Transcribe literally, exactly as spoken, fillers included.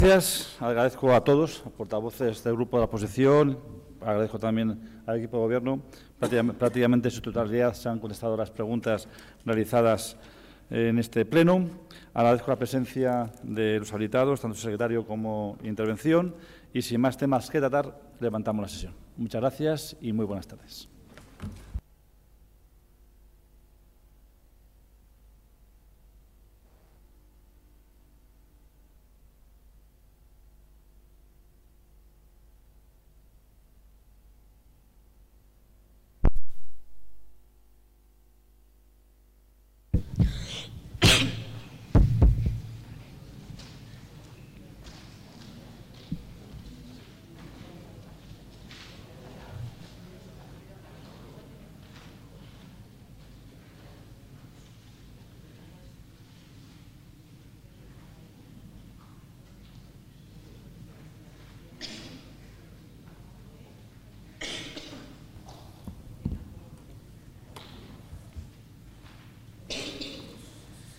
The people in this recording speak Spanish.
Gracias. Agradezco a todos, a portavoces del Grupo de la Oposición, agradezco también al equipo de Gobierno. Prácticamente, prácticamente en su totalidad se han contestado las preguntas realizadas en este pleno. Agradezco la presencia de los habilitados, tanto secretario como intervención. Y sin más temas que tratar, levantamos la sesión. Muchas gracias y muy buenas tardes.